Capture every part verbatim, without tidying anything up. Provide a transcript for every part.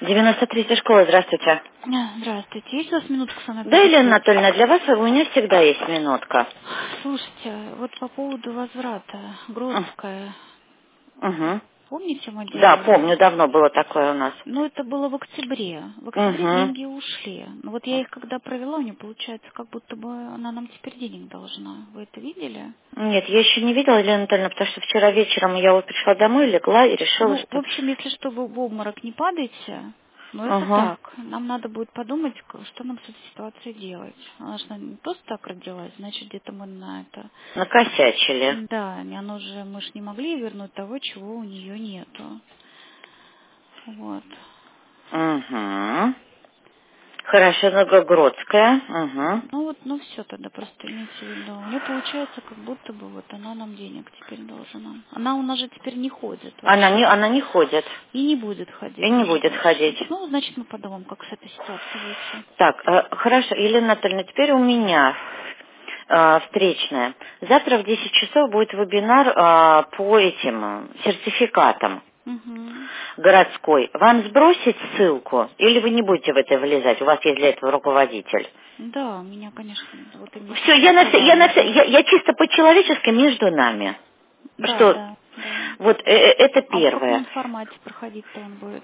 девяносто третья школа, здравствуйте. А, Здравствуйте. Есть у вас минутка со мной Да, Елена поговорить? Анатольевна, для вас у меня всегда есть минутка. Слушайте, вот по поводу возврата, Гродская. Угу. Помните, мы Да, делали? помню, давно было такое у нас. Ну, это было в октябре. В октябре Угу. деньги ушли. Но вот я их когда провела, у нее получается, как будто бы она нам теперь денег должна. Вы это видели? Нет, я еще не видела, Елена Анатольевна, потому что вчера вечером я вот пришла домой, легла и решила, Ну, в что... общем, если что, вы в обморок не падаете. Но это Угу. так. Нам надо будет подумать, к- что нам с этой ситуацией делать. Она же не просто так родилась, значит, где-то мы на это... Накосячили. Да, не- оно же, мы же не могли вернуть того, чего у нее нету. Вот. Угу. Хорошо, Новогродская. Угу. Ну вот, ну все тогда, просто имейте в виду. У нее получается, как будто бы вот она нам денег теперь должна. Она у нас же теперь не ходит Она не, вообще. она не ходит. И не будет И ходить не уже будет дальше. ходить. Ну, значит, мы подумаем, как с этой ситуации выйти. Так, э, хорошо, Елена Анатольевна, теперь у меня э, встречная. Завтра в десять часов будет вебинар э, по этим э, сертификатам Угу. городской. Вам сбросить ссылку? Или вы не будете в это влезать? У вас есть для этого руководитель. Да, меня, конечно, вот именно Все, я на все, я на заинтересовало, все, да. я, я чисто по-человечески между нами. Да, Что, да, да. вот э, э, это А в первое. каком формате проходить-то он будет?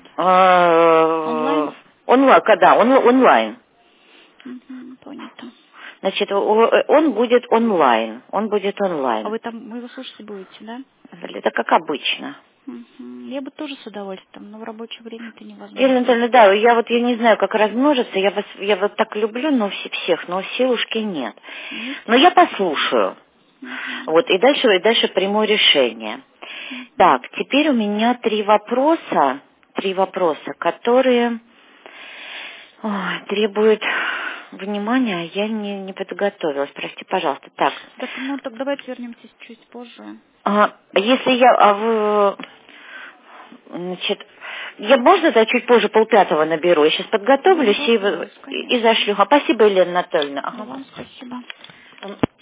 Э, Онлайн? Онлайн, когда? Он- онлайн. Угу, понятно. Значит, о- э, он будет онлайн. Он будет А онлайн. вы там, вы его слушать будете, да? Это как обычно. Мгм. Я бы тоже с удовольствием, но в рабочее время это Елена невозможно. Анатольевна, да, я вот я не знаю, как размножиться, я вас я вот так люблю, но все, всех, но силушки нет. Не Но я страшно. послушаю. Мгм. Вот, и дальше, и дальше приму решение. Так, Мгм. теперь у меня три вопроса, три вопроса, которые ой, требуют внимания, а я не, не подготовилась. Прости, пожалуйста. Так, Так, ну так давайте вернемся чуть позже. а, если я, а вы, значит, я можно да, чуть позже полпятого наберу, я сейчас Не подготовлюсь и, вопрос, и, и конечно. зашлю. А спасибо, Елена Анатольевна. И Ага. вам спасибо.